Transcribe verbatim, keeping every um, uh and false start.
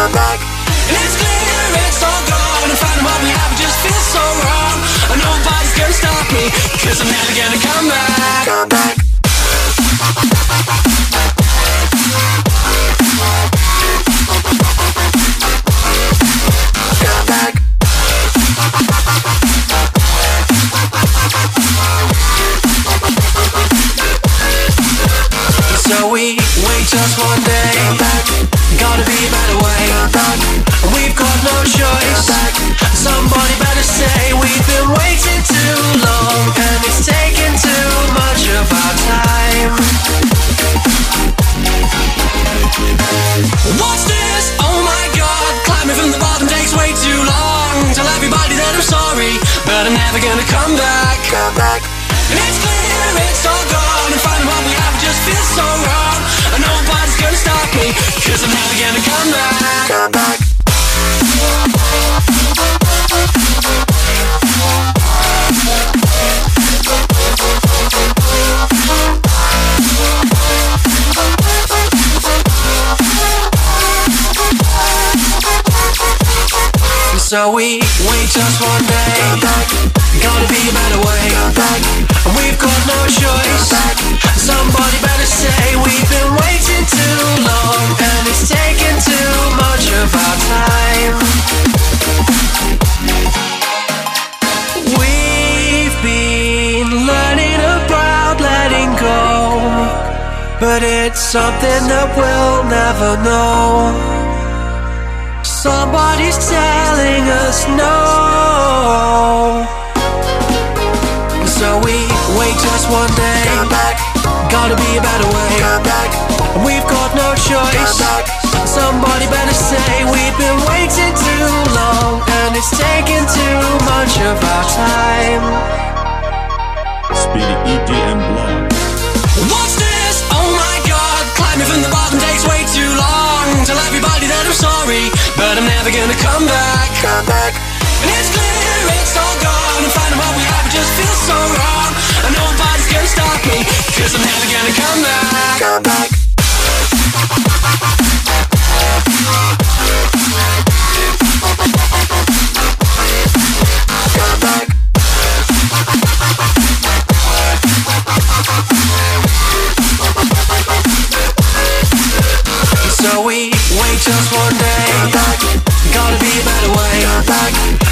come back. And it's clear it's all gone, and finding what we have just feels so wrong. And nobody's gonna stop me, cause I'm never gonna come back. Come back. Come back. So we wait just one day. Come back. Gotta be a better way. Come back. We've got no choice. Come back. Somebody better say we've been waiting too long, and it's taken too much of our time. What's this? Oh my god, climbing from the bottom takes way too long. Tell everybody that I'm sorry, but I'm never gonna come back. Come back. And it's clear it's all gone, and finding what we have just feels so wrong. And nobody's gonna stop me, cause I'm never gonna come back. Come back. So we wait just one day. Come back. Gotta be a better way. Come back. And we've got no choice. Come back. Somebody better say we've been waiting too long, and it's taken too much of our time. We've been learning about letting go, but it's something that we'll never know. Somebody's telling us no. So we wait just one day. Come back. Gotta be a better way. Come back. We've got no choice. Come back. Somebody better say we've been waiting too long, and it's taken too much of our time. Speedy E D M blog. What's this? Oh my god, climbing from the bottom takes way too long. Tell everybody that I'm sorry, but I'm never gonna come back. Come back. And it's clear it's all gone, and finding what we have just feels so wrong. And nobody's gonna stop me, cause I'm never gonna come back. Come back. Come back. So we wait just one day. Come back. Gotta be a better way. Come back.